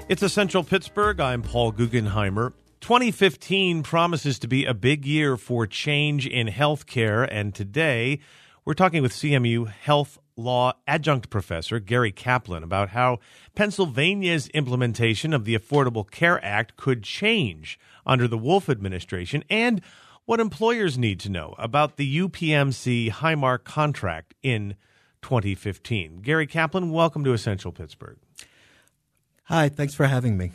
It's Essential Pittsburgh. I'm Paul Guggenheimer. 2015 promises to be a big year for change in healthcare, and today we're talking with CMU Health Law Adjunct Professor Gary Kaplan about how Pennsylvania's implementation of the Affordable Care Act could change under the Wolf administration and what employers need to know about the UPMC Highmark contract in 2015. Gary Kaplan, welcome to Essential Pittsburgh. Hi, thanks for having me.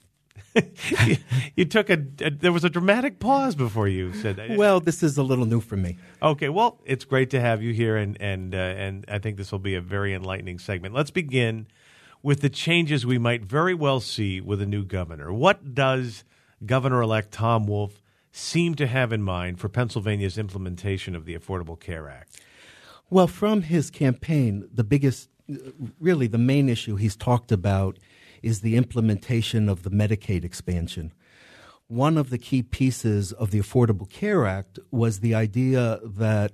You took there was a dramatic pause before you said that. Well, this is a little new for me. Okay, well, it's great to have you here, and I think this will be a very enlightening segment. Let's begin with the changes we might very well see with a new governor. What does Governor-elect Tom Wolf seem to have in mind for Pennsylvania's implementation of the Affordable Care Act? Well, from his campaign, the main issue he's talked about is the implementation of the Medicaid expansion. One of the key pieces of the Affordable Care Act was the idea that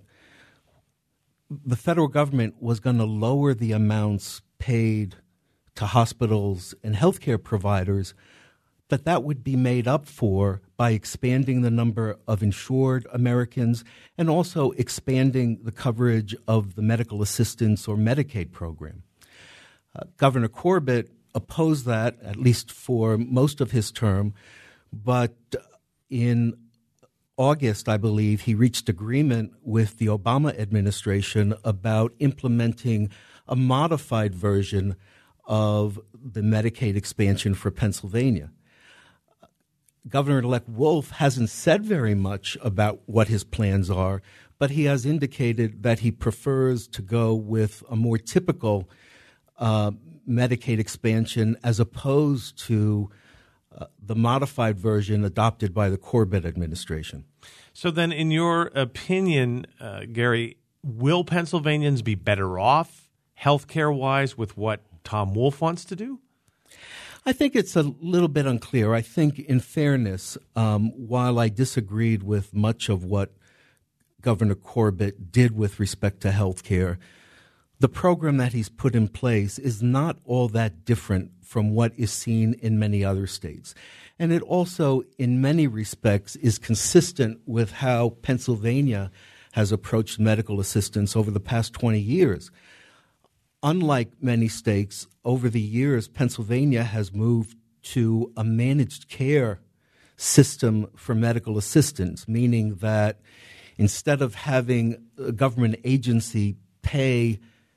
the federal government was going to lower the amounts paid to hospitals and healthcare providers, but that would be made up for by expanding the number of insured Americans and also expanding the coverage of the medical assistance or Medicaid program. Governor Corbett opposed that, at least for most of his term, but in August, I believe, he reached agreement with the Obama administration about implementing a modified version of the Medicaid expansion for Pennsylvania. Governor-elect Wolf hasn't said very much about what his plans are, but he has indicated that he prefers to go with a more typical Medicaid expansion as opposed to the modified version adopted by the Corbett administration. So then, in your opinion, Gary, will Pennsylvanians be better off healthcare-wise with what Tom Wolf wants to do? I think it's a little bit unclear. I think, in fairness, while I disagreed with much of what Governor Corbett did with respect to health care, the program that he's put in place is not all that different from what is seen in many other states. And it also, in many respects, is consistent with how Pennsylvania has approached medical assistance over the past 20 years. Unlike many states, over the years, Pennsylvania has moved to a managed care system for medical assistance, meaning that instead of having a government agency pay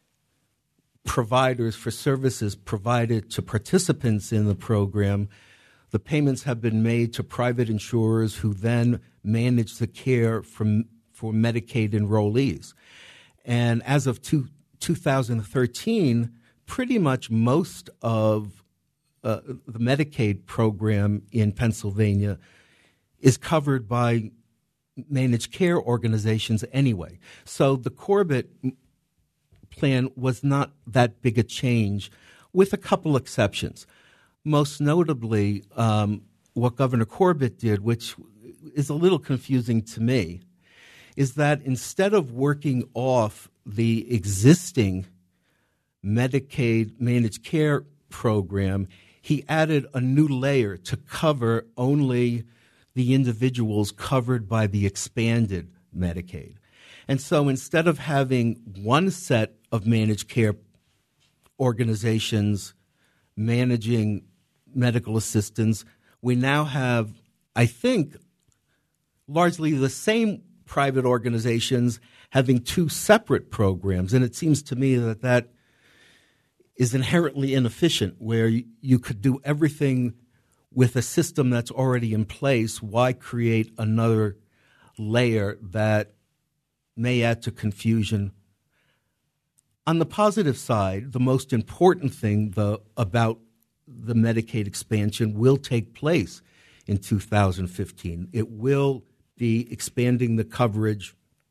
providers for services provided to participants in the program, the payments have been made to private insurers who then manage the care for Medicaid enrollees. And as of 2013, pretty much most of the Medicaid program in Pennsylvania is covered by managed care organizations anyway. So the Corbett plan was not that big a change, with a couple exceptions. Most notably, what Governor Corbett did, which is a little confusing to me, is that instead of working off the existing Medicaid managed care program, he added a new layer to cover only the individuals covered by the expanded Medicaid. And so instead of having one set of managed care organizations managing medical assistance, we now have, I think, largely the same private organizations having two separate programs. And it seems to me that that is inherently inefficient, where you could do everything with a system that's already in place. Why create another layer that may add to confusion? On the positive side, the most important thing about the Medicaid expansion will take place in 2015. It will be expanding the coverage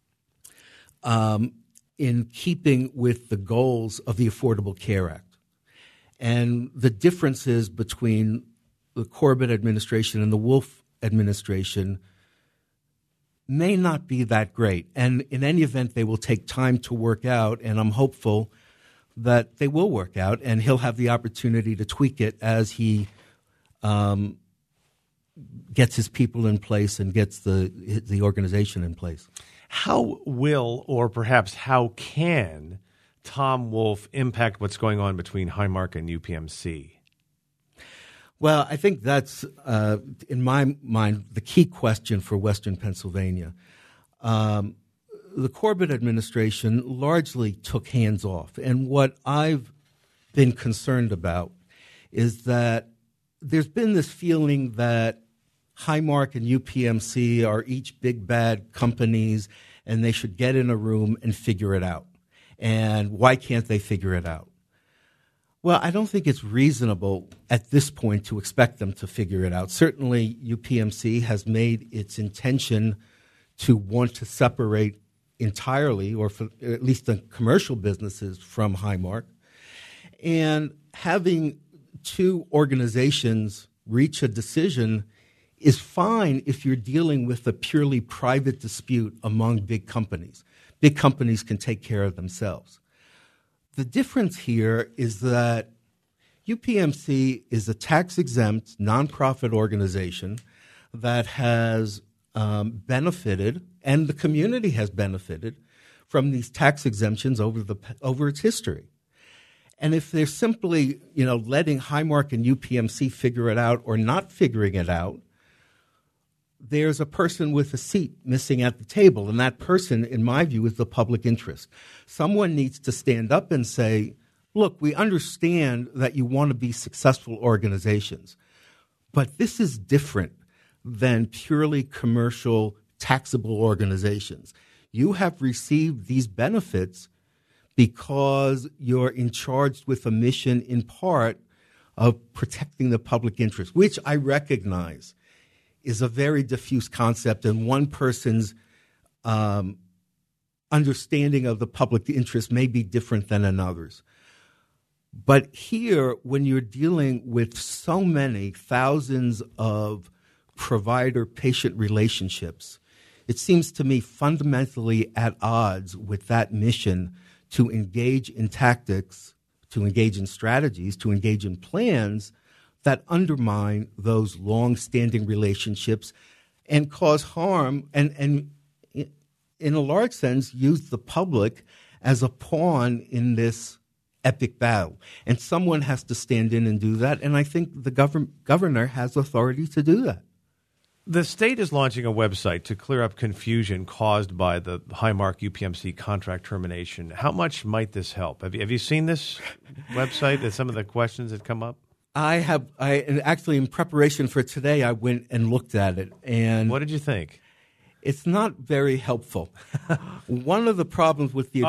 in keeping with the goals of the Affordable Care Act. And the differences between the Corbett administration and the Wolf administration may not be that great. And in any event, they will take time to work out, and I'm hopeful that they will work out, and he'll have the opportunity to tweak it as he gets his people in place and gets the organization in place. How will, or perhaps how can, Tom Wolf impact what's going on between Highmark and UPMC? Well, I think that's, in my mind, the key question for Western Pennsylvania. The Corbett administration largely took hands off. And what I've been concerned about is that there's been this feeling that Highmark and UPMC are each big bad companies and they should get in a room and figure it out. And why can't they figure it out? Well, I don't think it's reasonable at this point to expect them to figure it out. Certainly, UPMC has made its intention to want to separate entirely, or for at least the commercial businesses, from Highmark. And having two organizations reach a decision is fine if you're dealing with a purely private dispute among big companies. Big companies can take care of themselves. The difference here is that UPMC is a tax-exempt nonprofit organization that has benefited, and the community has benefited, from these tax exemptions over its history. And if they're simply, letting Highmark and UPMC figure it out or not figuring it out, there's a person with a seat missing at the table, and that person, in my view, is the public interest. Someone needs to stand up and say, look, we understand that you want to be successful organizations, but this is different than purely commercial taxable organizations. You have received these benefits because you're in charge with a mission in part of protecting the public interest, which I recognize is a very diffuse concept, and one person's understanding of the public interest may be different than another's. But here, when you're dealing with so many thousands of provider-patient relationships, it seems to me fundamentally at odds with that mission to engage in tactics, to engage in strategies, to engage in plans that undermine those long-standing relationships and cause harm and in a large sense, use the public as a pawn in this epic battle. And someone has to stand in and do that, and I think the governor has authority to do that. The state is launching a website to clear up confusion caused by the Highmark UPMC contract termination. How much might this help? Have you seen this website and some of the questions that come up? I have. Actually, in preparation for today, I went and looked at it. And what did you think? It's not very helpful. One of the problems with the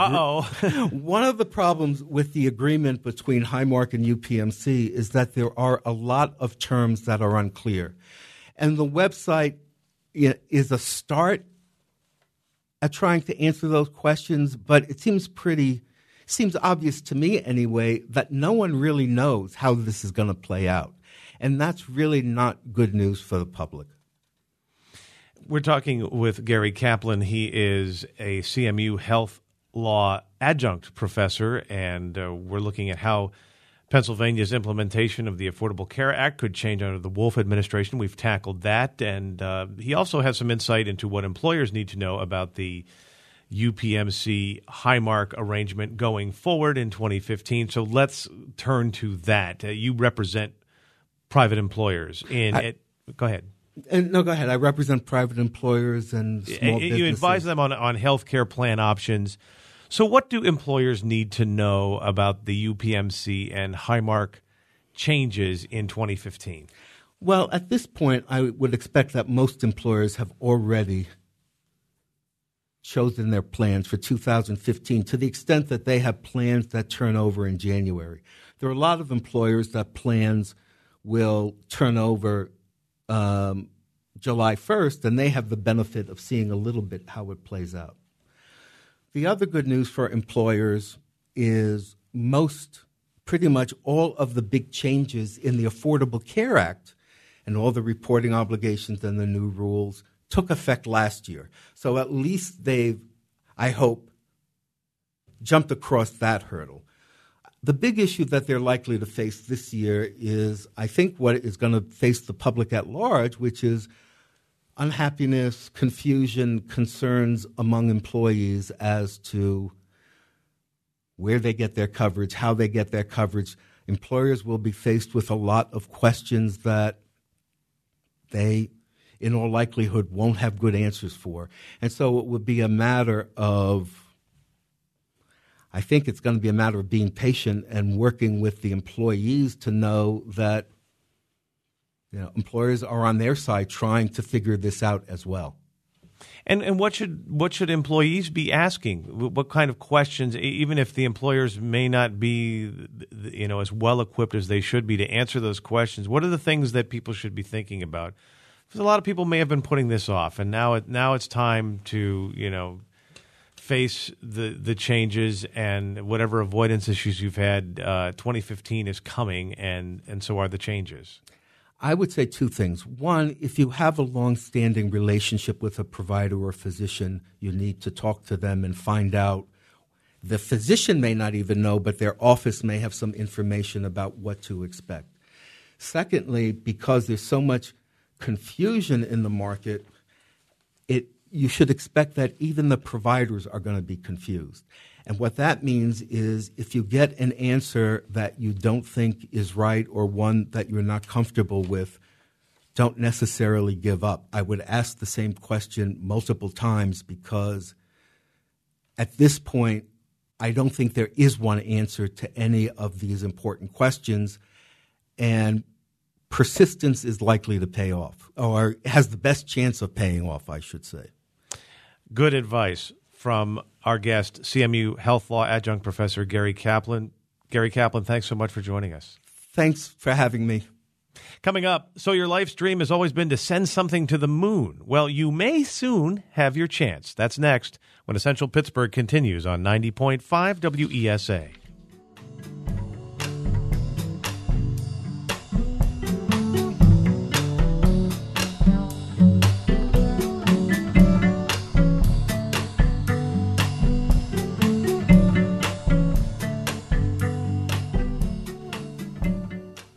agreement between Highmark and UPMC is that there are a lot of terms that are unclear. And the website is a start at trying to answer those questions, but it seems obvious to me anyway that no one really knows how this is going to play out. And that's really not good news for the public. We're talking with Gary Kaplan. He is a CMU health law adjunct professor, and we're looking at how Pennsylvania's implementation of the Affordable Care Act could change under the Wolf administration. We've tackled that, and he also has some insight into what employers need to know about the UPMC Highmark arrangement going forward in 2015. So let's turn to that. You represent private employers. Go ahead. No, go ahead. I represent private employers and small businesses. You advise them on health care plan options. So what do employers need to know about the UPMC and Highmark changes in 2015? Well, at this point, I would expect that most employers have already chosen their plans for 2015 to the extent that they have plans that turn over in January. There are a lot of employers that plans will turn over July 1st, and they have the benefit of seeing a little bit how it plays out. The other good news for employers is pretty much all of the big changes in the Affordable Care Act and all the reporting obligations and the new rules took effect last year. So at least they've, I hope, jumped across that hurdle. The big issue that they're likely to face this year is, I think, what is going to face the public at large, which is unhappiness, confusion, concerns among employees as to where they get their coverage, how they get their coverage. Employers will be faced with a lot of questions that they, in all likelihood, won't have good answers for. And so it would be a matter of, I think it's going to be a matter of being patient and working with the employees to know that employers are on their side trying to figure this out as well. And what should employees be asking? What kind of questions, even if the employers may not be as well equipped as they should be to answer those questions? What are the things that people should be thinking about? Because a lot of people may have been putting this off, and now it's time to face the changes and whatever avoidance issues you've had. 2015 is coming, and so are the changes. I would say two things. One, if you have a long-standing relationship with a provider or physician, you need to talk to them and find out. The physician may not even know, but their office may have some information about what to expect. Secondly, because there's so much confusion in the market, you should expect that even the providers are going to be confused. And what that means is if you get an answer that you don't think is right or one that you're not comfortable with, don't necessarily give up. I would ask the same question multiple times because at this point, I don't think there is one answer to any of these important questions. And persistence is likely to pay off, or has the best chance of paying off, I should say. Good advice from our guest, CMU Health Law Adjunct Professor Gary Kaplan. Gary Kaplan, thanks so much for joining us. Thanks for having me. Coming up, so your life's dream has always been to send something to the moon. Well, you may soon have your chance. That's next when Essential Pittsburgh continues on 90.5 WESA.